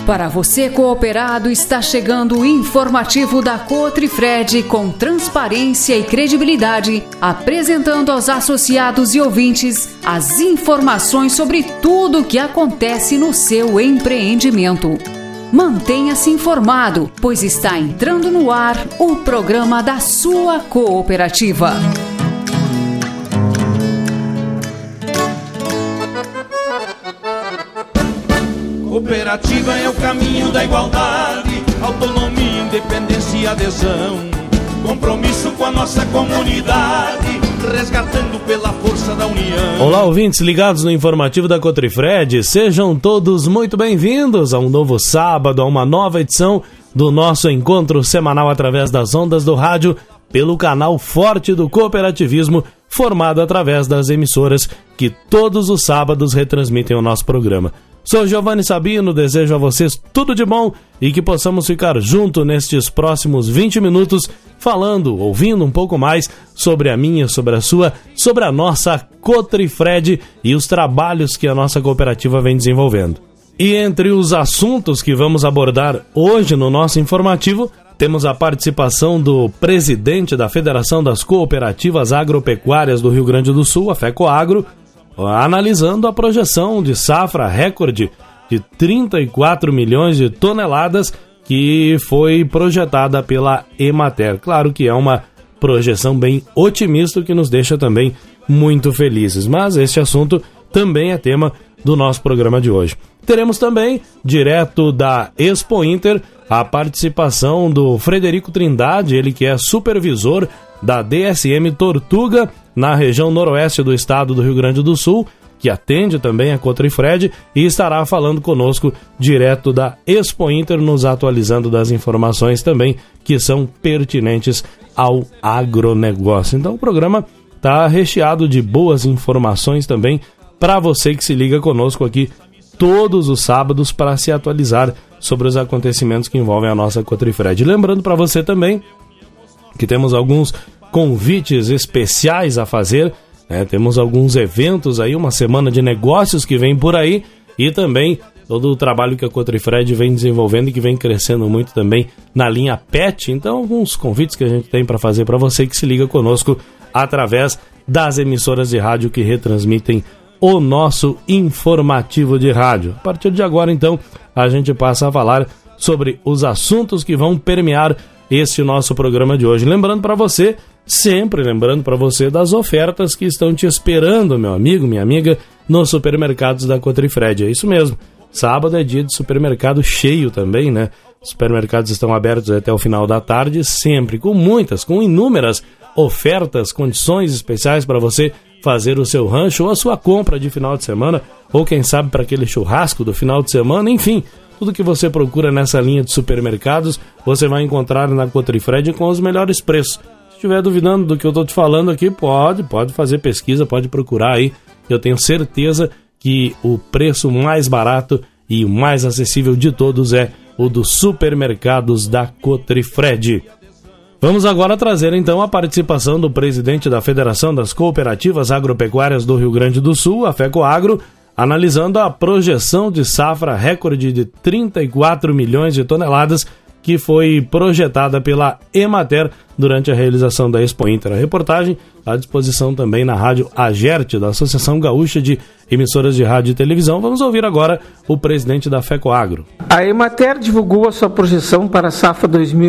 Para você cooperado, está chegando o informativo da Cotrifred com transparência e credibilidade, apresentando aos associados e ouvintes as informações sobre tudo o que acontece no seu empreendimento. Mantenha-se informado, pois está entrando no ar o programa da sua cooperativa. Cooperativa é o caminho da igualdade, autonomia, independência e adesão. Compromisso com a nossa comunidade, resgatando pela força da união. Olá, ouvintes ligados no informativo da Cotrifred, sejam todos muito bem-vindos a um novo sábado, a uma nova edição do nosso encontro semanal através das ondas do rádio, pelo canal Forte do Cooperativismo, formado através das emissoras que todos os sábados retransmitem o nosso programa. Sou Giovanni Sabino, desejo a vocês tudo de bom e que possamos ficar juntos nestes próximos 20 minutos falando, ouvindo um pouco mais sobre a minha, sobre a sua, sobre a nossa Cotrifred e os trabalhos que a nossa cooperativa vem desenvolvendo. E entre os assuntos que vamos abordar hoje no nosso informativo, temos a participação do presidente da Federação das Cooperativas Agropecuárias do Rio Grande do Sul, a FECOAGRO, analisando a projeção de safra recorde de 34 milhões de toneladas que foi projetada pela Emater. Claro que é uma projeção bem otimista, que nos deixa também muito felizes, mas este assunto também é tema do nosso programa de hoje. Teremos também, direto da Expo Inter, a participação do Frederico Trindade, ele que é supervisor da DSM Tortuga, na região noroeste do estado do Rio Grande do Sul, que atende também a Cotrifred, e estará falando conosco direto da Expo Inter, nos atualizando das informações também que são pertinentes ao agronegócio. Então o programa está recheado de boas informações também para você que se liga conosco aqui todos os sábados para se atualizar sobre os acontecimentos que envolvem a nossa Cotrifred. Lembrando para você também que temos alguns convites especiais a fazer, né? Temos alguns eventos aí, uma semana de negócios que vem por aí e também todo o trabalho que a Cotrifred vem desenvolvendo e que vem crescendo muito também na linha PET. Então, alguns convites que a gente tem para fazer para você que se liga conosco através das emissoras de rádio que retransmitem o nosso informativo de rádio. A partir de agora, então, a gente passa a falar sobre os assuntos que vão permear este nosso programa de hoje. Lembrando para você, sempre lembrando para você das ofertas que estão te esperando, meu amigo, minha amiga, nos supermercados da Cotrifred. É isso mesmo, sábado é dia de supermercado cheio também, né? Os supermercados estão abertos até o final da tarde, sempre com inúmeras ofertas, condições especiais para você fazer o seu rancho ou a sua compra de final de semana, ou quem sabe para aquele churrasco do final de semana, enfim. Tudo que você procura nessa linha de supermercados, você vai encontrar na Cotrifred com os melhores preços. Se estiver duvidando do que eu estou te falando aqui, pode fazer pesquisa, pode procurar aí. Eu tenho certeza que o preço mais barato e o mais acessível de todos é o dos supermercados da Cotrifred. Vamos agora trazer então a participação do presidente da Federação das Cooperativas Agropecuárias do Rio Grande do Sul, a FECOAGRO, analisando a projeção de safra recorde de 34 milhões de toneladas que foi projetada pela Emater durante a realização da Expo Inter. A reportagem à disposição também na rádio AGERT, da Associação Gaúcha de Emissoras de Rádio e Televisão. Vamos ouvir agora o presidente da FECOAGRO. A Emater divulgou a sua projeção para a safra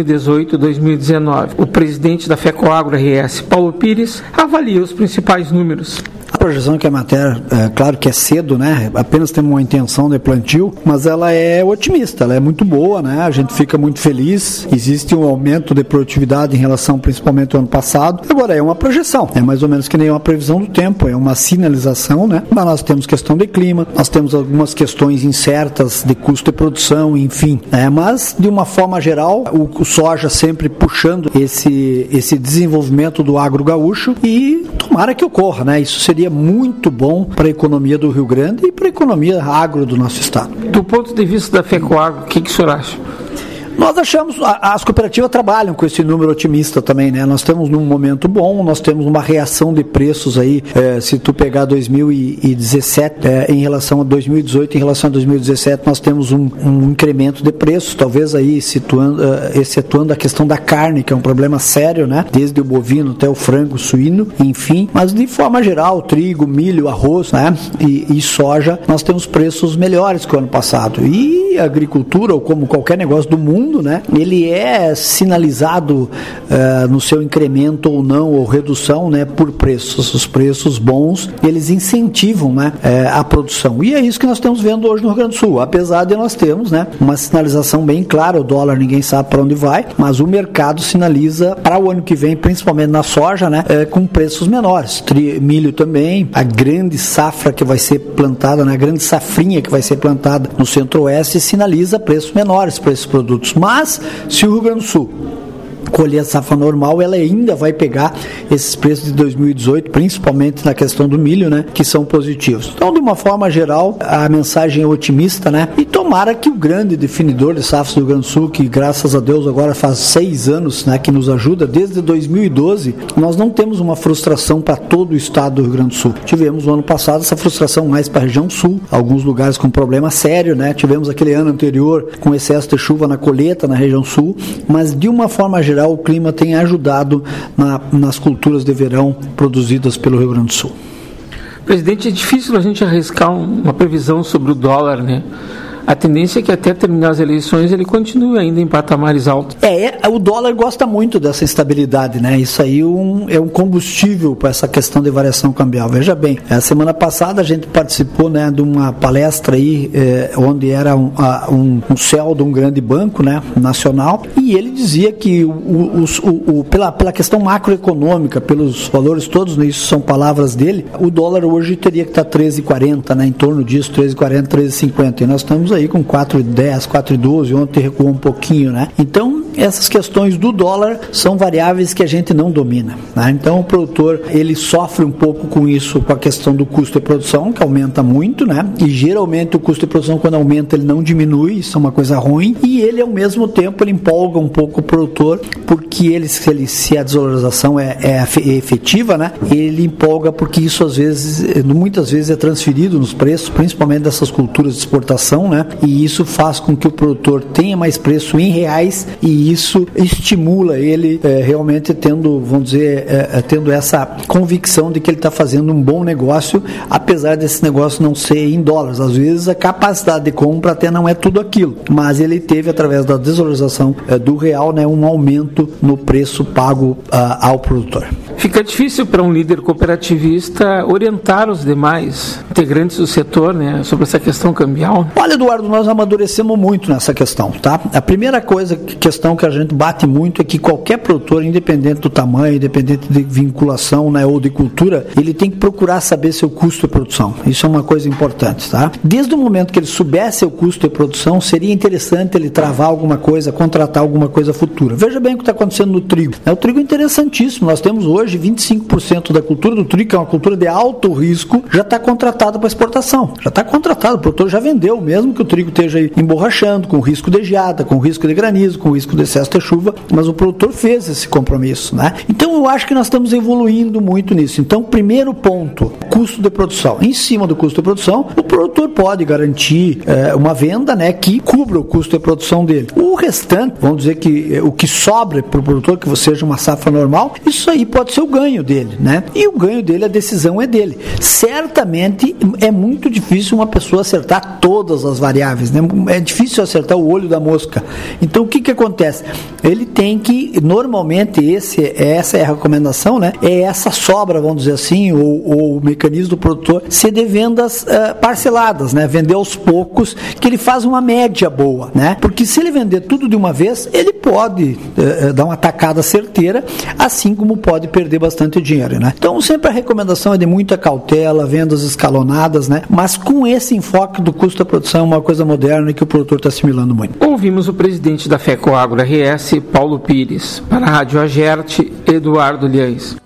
2018-2019. O presidente da FECOAGRO RS, Paulo Pires, avalia os principais números. A projeção que a Emater, claro que é cedo, né? Apenas temos uma intenção de plantio, mas ela é otimista, ela é muito boa, né? A gente fica muito feliz. Existe um aumento de produtividade em relação principalmente ao ano passado. Agora é uma projeção, é mais ou menos que nem uma previsão do tempo, é uma sinalização, né? Mas nós temos questão de clima, nós temos algumas questões incertas de custo de produção, enfim. Mas de uma forma geral, o soja sempre puxando esse desenvolvimento do agro gaúcho e tomara que ocorra, né? Isso seria muito bom para a economia do Rio Grande e para a economia agro do nosso estado. Do ponto de vista da FECOAGRO, o que o senhor acha? Nós achamos, as cooperativas trabalham com esse número otimista também, né? Nós estamos num momento bom, nós temos uma reação de preços aí, se tu pegar 2017 em relação a 2018, em relação a 2017, nós temos um incremento de preços, talvez aí excetuando a questão da carne, que é um problema sério, né? Desde o bovino até o frango, suíno, enfim, mas de forma geral, trigo, milho, arroz, né? E soja, nós temos preços melhores que o ano passado. E a agricultura, ou como qualquer negócio do mundo, né? Ele é sinalizado no seu incremento ou não, ou redução, né? Por preços. Os preços bons, eles incentivam, né? A produção. E é isso que nós estamos vendo hoje no Rio Grande do Sul. Apesar de nós termos, né? Uma sinalização bem clara, o dólar ninguém sabe para onde vai, mas o mercado sinaliza para o ano que vem, principalmente na soja, né? Com preços menores. Milho também, a grande safra que vai ser plantada, né? A grande safrinha que vai ser plantada no Centro-Oeste sinaliza preços menores para esses produtos. Mas, se o Rio Grande do Sul colher a safra normal, ela ainda vai pegar esses preços de 2018, principalmente na questão do milho, né, que são positivos. Então, de uma forma geral, a mensagem é otimista, né, e tomara que o grande definidor de safras do Rio Grande do Sul, que graças a Deus agora faz 6 anos, né, que nos ajuda, desde 2012, nós não temos uma frustração para todo o estado do Rio Grande do Sul. Tivemos no ano passado essa frustração mais para a região sul, alguns lugares com problema sério, né, tivemos aquele ano anterior com excesso de chuva na colheita na região sul, mas de uma forma geral o clima tem ajudado nas culturas de verão produzidas pelo Rio Grande do Sul. Presidente, é difícil a gente arriscar uma previsão sobre o dólar, né? A tendência é que até terminar as eleições ele continue ainda em patamares altos. O dólar gosta muito dessa instabilidade, né? Isso aí é um combustível para essa questão de variação cambial. Veja bem, a semana passada a gente participou, né, de uma palestra aí, onde era um CEO de um grande banco, né, nacional, e ele dizia que pela questão macroeconômica, pelos valores todos, né, isso são palavras dele, o dólar hoje teria que estar 13,40, né, em torno disso, 13,40, 13,50, e nós estamos aí com 4,10, 4,12, ontem recuou um pouquinho, né? Então, essas questões do dólar são variáveis que a gente não domina, né? Então, o produtor, ele sofre um pouco com isso, com a questão do custo de produção, que aumenta muito, né? E geralmente o custo de produção, quando aumenta, ele não diminui, isso é uma coisa ruim, e ele, ao mesmo tempo, ele empolga um pouco o produtor, porque se a desvalorização é efetiva, né? Ele empolga porque isso, muitas vezes é transferido nos preços, principalmente dessas culturas de exportação, né? E isso faz com que o produtor tenha mais preço em reais, e isso estimula ele realmente tendo essa convicção de que ele está fazendo um bom negócio, apesar desse negócio não ser em dólares. Às vezes a capacidade de compra até não é tudo aquilo, mas ele teve, através da desvalorização do real, né, um aumento no preço pago ao produtor. Fica difícil para um líder cooperativista orientar os demais integrantes do setor, né, sobre essa questão cambial. Olha, Eduardo, nós amadurecemos muito nessa questão, tá? A primeira questão que a gente bate muito é que qualquer produtor, independente do tamanho, independente de vinculação, né, ou de cultura, ele tem que procurar saber seu custo de produção. Isso é uma coisa importante, tá? Desde o momento que ele soubesse o custo de produção, seria interessante ele travar alguma coisa, contratar alguma coisa futura. Veja bem o que está acontecendo no trigo. O trigo é interessantíssimo. Nós temos hoje 25% da cultura do trigo, que é uma cultura de alto risco, já está contratada para exportação. Já está contratado, o produtor já vendeu, mesmo que o trigo esteja aí emborrachando, com risco de geada, com risco de granizo, com risco de excesso de chuva, mas o produtor fez esse compromisso, né? Então eu acho que nós estamos evoluindo muito nisso. Então, primeiro ponto, custo de produção. Em cima do custo de produção, o produtor pode garantir uma venda, né, que cubra o custo de produção dele. O restante, vamos dizer que o que sobra para o produtor, que seja uma safra normal, isso aí pode ser o ganho dele, né? E o ganho dele, a decisão é dele. Certamente é muito difícil uma pessoa acertar todas as variáveis, né? É difícil acertar o olho da mosca. Então o que acontece? Ele tem que, normalmente, essa é a recomendação, né? É essa sobra, vamos dizer assim, ou o mecanismo do produtor ser de vendas parceladas, né? Vender aos poucos, que ele faz uma média boa, né? Porque se ele vender tudo de uma vez, ele pode dar uma tacada certeira, assim como pode perder bastante dinheiro, né? Então sempre a recomendação é de muita cautela, vendas escalonadas, né? Mas com esse enfoque do custo da produção, é uma coisa moderna e que o produtor está assimilando muito. Ouvimos o presidente da FECOAGRO RS, Paulo Pires. Para a Rádio Agerte, Eduardo Liães.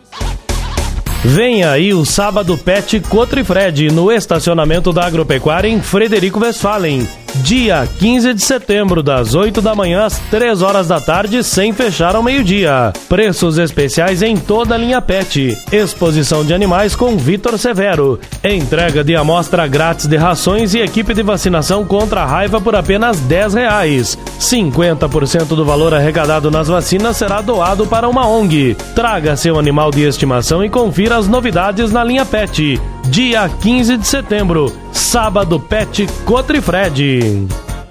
Venha aí o Sábado Pet Cotrifred no estacionamento da Agropecuária em Frederico Westphalen. dia 15 de setembro, das 8 da manhã às 3 horas da tarde, sem fechar ao meio-dia. Preços especiais em toda a linha pet. Exposição de animais com Vitor Severo. Entrega de amostra grátis de rações e equipe de vacinação contra a raiva por apenas R$10. 50% do valor arrecadado nas vacinas será doado para uma ONG. Traga seu animal de estimação e confira as novidades na linha pet. Dia 15 de setembro, sábado Pet Cotrifred.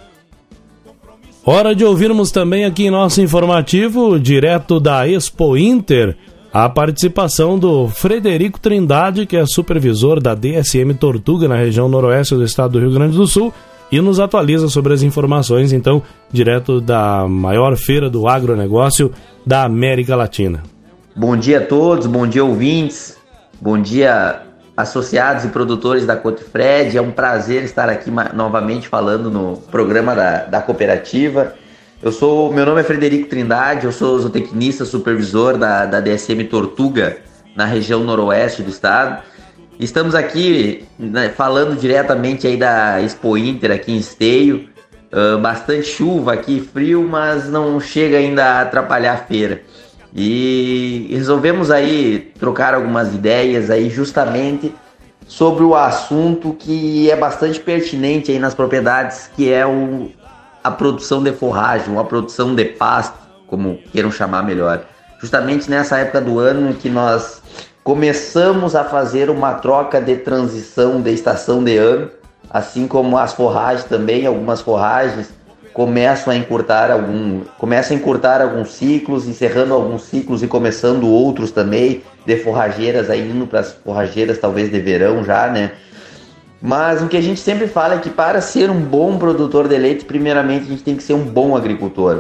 Hora de ouvirmos também aqui em nosso informativo, direto da Expo Inter, a participação do Frederico Trindade, que é supervisor da DSM Tortuga na região noroeste do estado do Rio Grande do Sul, e nos atualiza sobre as informações, então, direto da maior feira do agronegócio da América Latina. Bom dia a todos, bom dia ouvintes, bom dia associados e produtores da Cotrifred. É um prazer estar aqui novamente falando no programa da cooperativa. Meu nome é Frederico Trindade, eu sou zootecnista, supervisor da DSM Tortuga na região noroeste do estado. Estamos aqui, né, falando diretamente aí da Expo Inter aqui em Esteio. Bastante chuva aqui, frio, mas não chega ainda a atrapalhar a feira. E resolvemos aí trocar algumas ideias aí justamente sobre o assunto que é bastante pertinente aí nas propriedades, que é a produção de forragem, a produção de pasto, como queiram chamar melhor. Justamente nessa época do ano que nós começamos a fazer uma troca de transição de estação de ano, assim como as forragens também, algumas forragens começam a encurtar alguns ciclos, encerrando alguns ciclos e começando outros também, de forrageiras, aí indo para as forrageiras talvez de verão já, né? Mas o que a gente sempre fala é que para ser um bom produtor de leite, primeiramente a gente tem que ser um bom agricultor.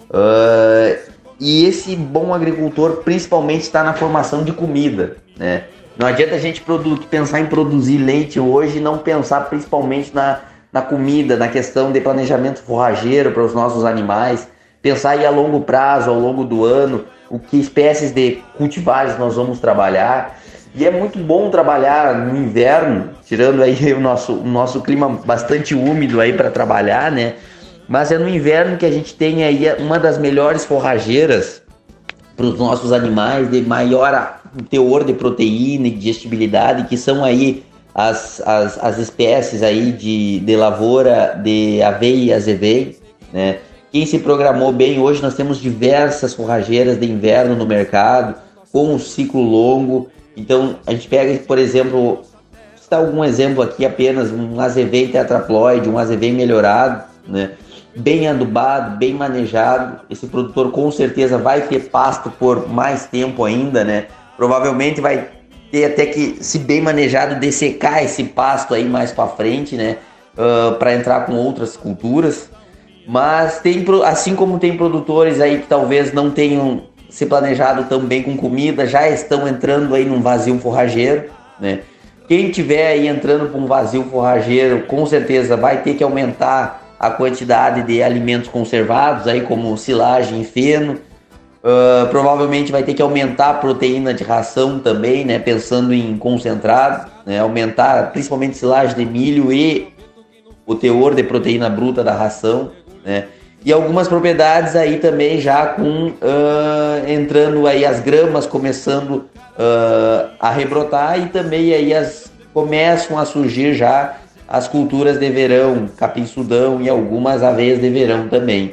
E esse bom agricultor principalmente está na formação de comida, né? Não adianta a gente pensar em produzir leite hoje e não pensar principalmente na comida, na questão de planejamento forrageiro para os nossos animais, pensar aí a longo prazo, ao longo do ano, o que espécies de cultivares nós vamos trabalhar. E é muito bom trabalhar no inverno, tirando aí o nosso clima bastante úmido aí para trabalhar, né? Mas é no inverno que a gente tem aí uma das melhores forrageiras para os nossos animais, de maior teor de proteína e digestibilidade, que são aí as espécies aí de lavoura de aveia e azevém, né? Quem se programou bem, hoje nós temos diversas forrageiras de inverno no mercado, com um ciclo longo. Então a gente pega, por exemplo, está algum exemplo aqui apenas, um azevém tetraploide, um azevém melhorado, né? Bem adubado, bem manejado. Esse produtor com certeza vai ter pasto por mais tempo ainda, né? Provavelmente vai ter até que, se bem manejado, dessecar esse pasto aí mais para frente, né? Para entrar com outras culturas. Mas assim como tem produtores aí que talvez não tenham se planejado tão bem com comida, já estão entrando aí num vazio forrageiro, né? Quem tiver aí entrando para um vazio forrageiro, com certeza vai ter que aumentar a quantidade de alimentos conservados, aí como silagem e feno. Provavelmente vai ter que aumentar a proteína de ração também, né? Pensando em concentrado, né? Aumentar principalmente silagem de milho e o teor de proteína bruta da ração, né? E algumas propriedades aí também já com entrando aí as gramas começando a rebrotar, e também aí começam a surgir já as culturas de verão, capim-sudão e algumas aveias de verão também.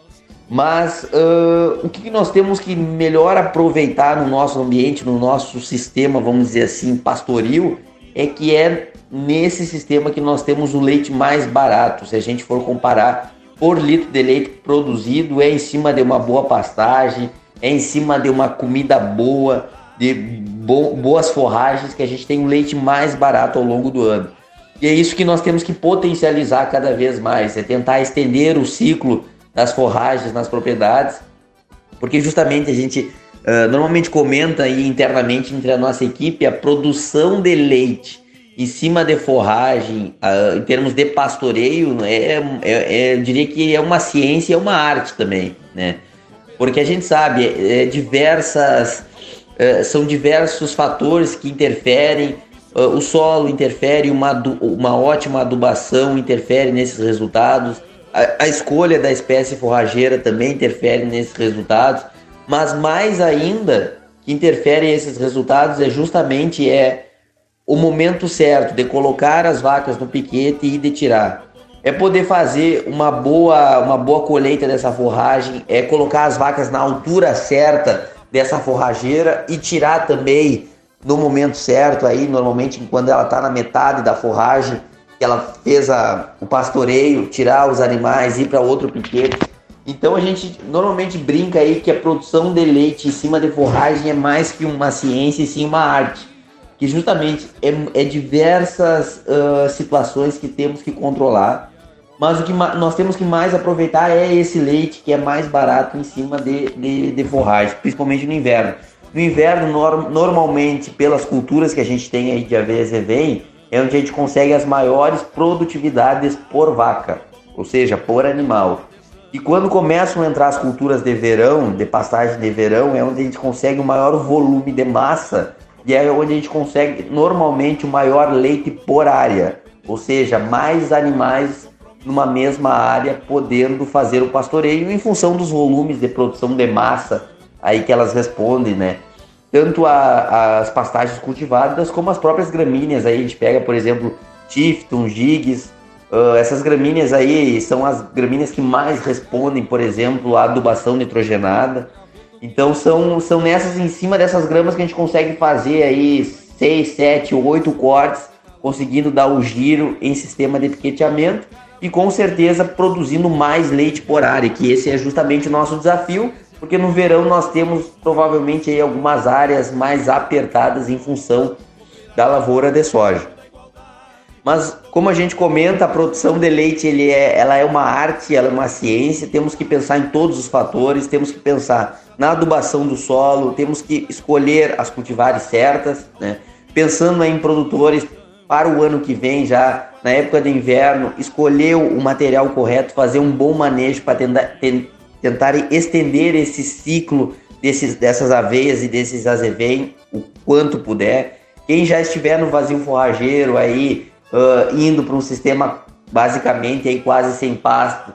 Mas o que nós temos que melhor aproveitar no nosso ambiente, no nosso sistema, vamos dizer assim, pastoril, é que é nesse sistema que nós temos o leite mais barato. Se a gente for comparar por litro de leite produzido, é em cima de uma boa pastagem, é em cima de uma comida boa, de boas forragens, que a gente tem o leite mais barato ao longo do ano. E é isso que nós temos que potencializar cada vez mais, é tentar estender o ciclo das forragens nas propriedades, porque justamente a gente normalmente comenta aí internamente entre a nossa equipe a produção de leite em cima de forragem, em termos de pastoreio, eu diria que é uma ciência e é uma arte também, né? Porque a gente sabe, são diversos fatores que interferem o solo interfere, uma ótima adubação interfere nesses resultados, a escolha da espécie forrageira também interfere nesses resultados, mas mais ainda que interfere nesses resultados é justamente o momento certo de colocar as vacas no piquete e de tirar. É poder fazer uma boa colheita dessa forragem, é colocar as vacas na altura certa dessa forrageira e tirar também no momento certo, aí normalmente quando ela está na metade da forragem, que ela fez o pastoreio, tirar os animais, ir para outro piquete. Então a gente normalmente brinca aí que a produção de cima de forragem é mais que uma ciência e sim uma arte, que justamente é diversas situações que temos que controlar, mas o que nós temos que mais aproveitar é esse leite que é mais barato em cima de forragem, principalmente no inverno. No inverno, normalmente, pelas culturas que a gente tem aí de aveia zevém, é onde a gente consegue as maiores produtividades por vaca, ou seja, por animal. E quando começam a entrar as culturas de verão, de pastagem de verão, é onde a gente consegue o maior volume de massa e é onde a gente consegue normalmente o maior leite por área, ou seja, mais animais numa mesma área podendo fazer o pastoreio em função dos volumes de produção de massa aí que elas respondem, né? Tanto as pastagens cultivadas como as próprias gramíneas. Aí a gente pega, por exemplo, Tifton, Gigs. Essas gramíneas aí são as gramíneas que mais respondem, por exemplo, à adubação nitrogenada. Então são em cima dessas gramas que a gente consegue fazer aí 6, 7, 8 cortes, conseguindo dar o giro em sistema de piqueteamento e com certeza produzindo mais leite por área, que esse é justamente o nosso desafio. Porque no verão nós temos provavelmente aí algumas áreas mais apertadas em função da lavoura de soja. Mas como a gente comenta, a produção de leite ela é uma arte, ela é uma ciência, temos que pensar em todos os fatores, temos que pensar na adubação do solo, temos que escolher as cultivares certas, né? Pensando em produtores para o ano que vem, já na época de inverno, escolher o material correto, fazer um bom manejo para tentar estender esse ciclo dessas aveias e desses azevém o quanto puder. Quem já estiver no vazio forrageiro aí, indo para um sistema basicamente aí quase sem pasto,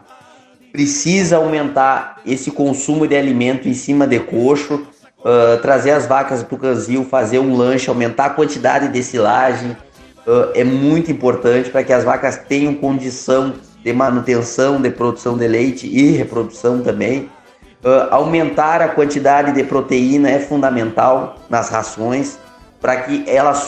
precisa aumentar esse consumo de alimento em cima de coxo, trazer as vacas para o canzil, fazer um lanche, aumentar a quantidade de silagem, é muito importante para que as vacas tenham condição de manutenção, de produção de leite e reprodução também. Aumentar a quantidade de proteína é fundamental nas rações, para que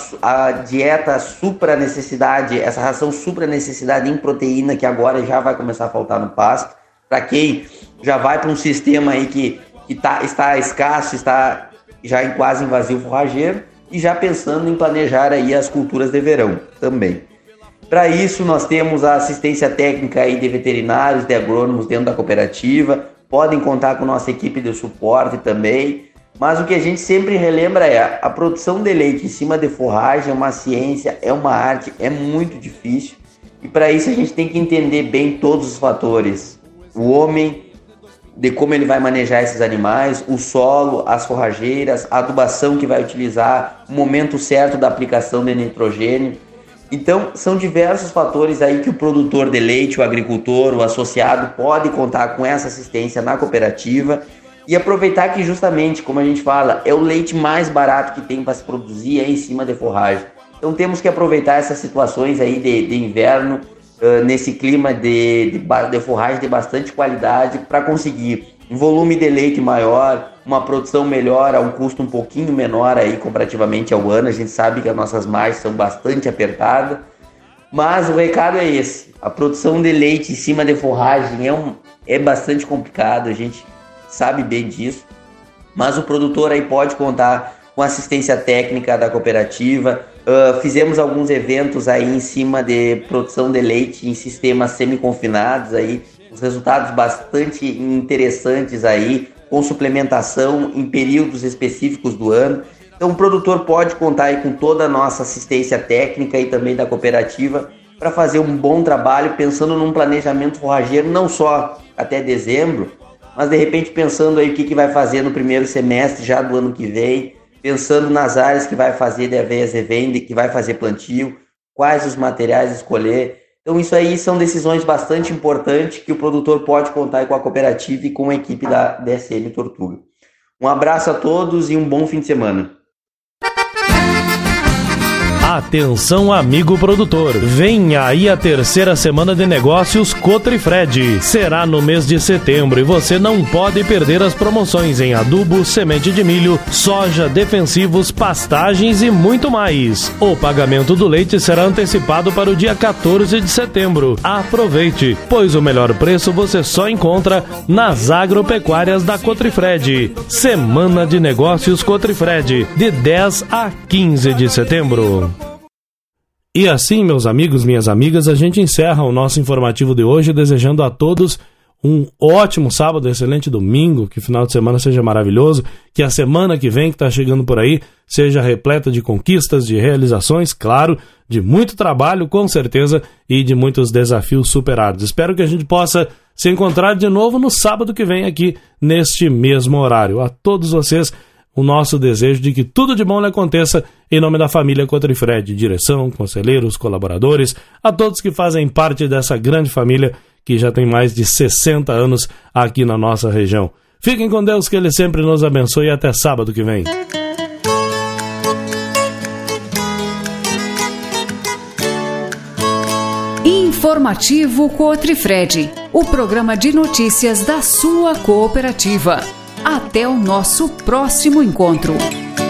a dieta supra a necessidade, essa ração supra a necessidade em proteína, que agora já vai começar a faltar no pasto. Para quem já vai para um sistema aí que está escasso, está já quase em vazio forrageiro, e já pensando em planejar aí as culturas de verão também. Para isso, nós temos a assistência técnica aí de veterinários, de agrônomos dentro da cooperativa. Podem contar com nossa equipe de suporte também. Mas o que a gente sempre relembra é a produção de leite em cima de forragem é uma ciência, é uma arte, é muito difícil. E para isso a gente tem que entender bem todos os fatores. O homem, de como ele vai manejar esses animais, o solo, as forrageiras, a adubação que vai utilizar, o momento certo da aplicação de nitrogênio. Então, são diversos fatores aí que o produtor de leite, o agricultor, o associado pode contar com essa assistência na cooperativa e aproveitar que justamente, como a gente fala, é o leite mais barato que tem para se produzir em cima de forragem. Então, temos que aproveitar essas situações aí de inverno, nesse clima de forragem de bastante qualidade para conseguir um volume de leite maior, uma produção melhor a um custo um pouquinho menor aí comparativamente ao ano. A gente sabe que as nossas margens são bastante apertadas, mas o recado é esse: a produção de leite em cima de forragem é bastante complicado, a gente sabe bem disso, mas o produtor aí pode contar com assistência técnica da cooperativa. Fizemos alguns eventos aí em cima de produção de leite em sistemas semi-confinados aí, os resultados bastante interessantes aí, com suplementação em períodos específicos do ano. Então o produtor pode contar aí com toda a nossa assistência técnica e também da cooperativa para fazer um bom trabalho, pensando num planejamento forrageiro não só até dezembro, mas de repente pensando aí o que vai fazer no primeiro semestre já do ano que vem, pensando nas áreas que vai fazer de aveias revende, que vai fazer plantio, quais os materiais escolher. Então isso aí são decisões bastante importantes que o produtor pode contar com a cooperativa e com a equipe da DSM Tortuga. Um abraço a todos e um bom fim de semana. Atenção, amigo produtor, vem aí a terceira semana de negócios Cotrifred. Será no mês de setembro e você não pode perder as promoções em adubo, semente de milho, soja, defensivos, pastagens e muito mais. O pagamento do leite será antecipado para o dia 14 de setembro. Aproveite, pois o melhor preço você só encontra nas agropecuárias da Cotrifred. Semana de negócios Cotrifred, de 10 a 15 de setembro. E assim, meus amigos, minhas amigas, a gente encerra o nosso informativo de hoje, desejando a todos um ótimo sábado, excelente domingo, que o final de semana seja maravilhoso, que a semana que vem, que está chegando por aí, seja repleta de conquistas, de realizações, claro, de muito trabalho, com certeza, e de muitos desafios superados. Espero que a gente possa se encontrar de novo no sábado que vem aqui, neste mesmo horário. A todos vocês, o nosso desejo de que tudo de bom lhe aconteça em nome da família Cotrifred, direção, conselheiros, colaboradores, a todos que fazem parte dessa grande família que já tem mais de 60 anos aqui na nossa região. Fiquem com Deus, que Ele sempre nos abençoe e até sábado que vem. Informativo Cotrifred, o programa de notícias da sua cooperativa. Até o nosso próximo encontro.